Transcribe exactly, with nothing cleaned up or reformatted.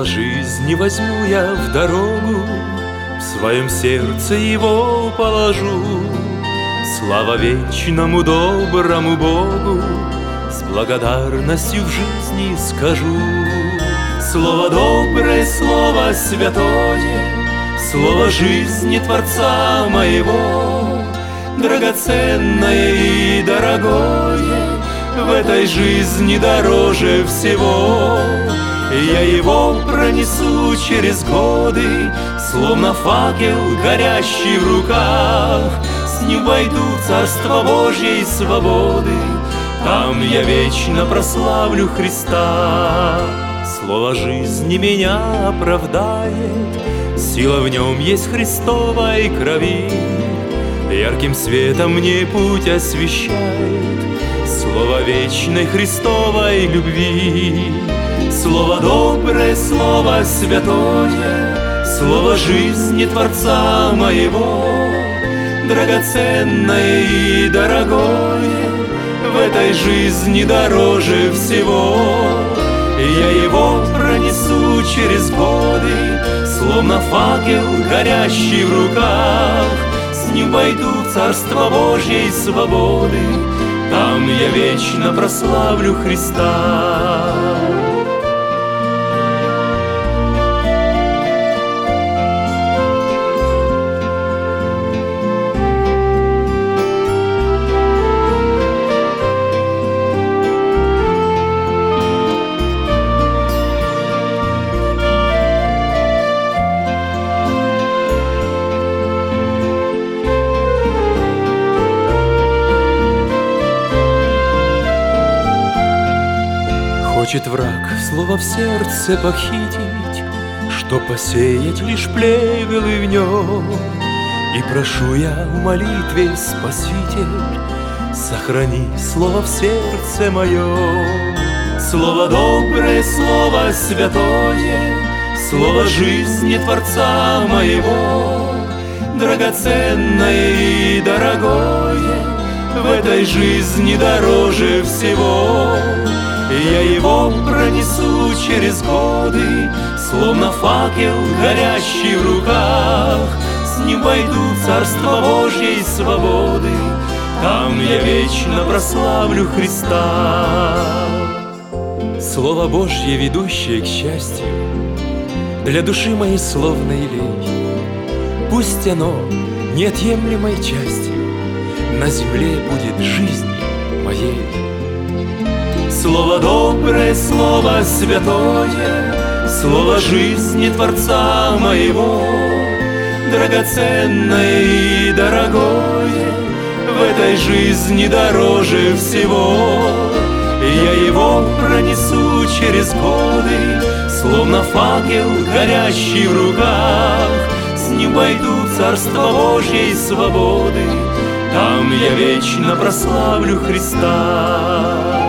Слово жизни возьму я в дорогу, в своем сердце его положу. Слава вечному доброму Богу, с благодарностью в жизни скажу. Слово доброе, слово святое, слово жизни Творца моего, драгоценное и дорогое, в этой жизни дороже всего. Я его пронесу через годы, словно факел, горящий в руках. С ним войду в Царство Божьей свободы, там я вечно прославлю Христа. Слово жизни меня оправдает, сила в нем есть Христовой крови. Ярким светом мне путь освещает слово вечной Христовой любви. Слово доброе, слово святое, слово жизни Творца моего, драгоценное и дорогое, в этой жизни дороже всего. Я его пронесу через годы, словно факел, горящий в руках. С ним войду в Царство Божьей свободы, там я вечно прославлю Христа. Хочет враг слово в сердце похитить, что посеять лишь плевелы в нем. И прошу я в молитве, Спаситель, сохрани слово в сердце моем. Слово доброе, слово святое, слово жизни Творца моего, драгоценное и дорогое, в этой жизни дороже всего. Я его пронесу через годы, словно факел, горящий в руках. С ним войду в Царство Божьей свободы, там я вечно прославлю Христа. Слово Божье, ведущее к счастью, для души моей словно елей. Пусть оно неотъемлемой частью на земле будет жизни моей. Слово доброе, слово святое, слово жизни Творца моего, драгоценное и дорогое, в этой жизни дороже всего. Я его пронесу через годы, словно факел, горящий в руках. С ним войду в Царство Божьей свободы, там я вечно прославлю Христа.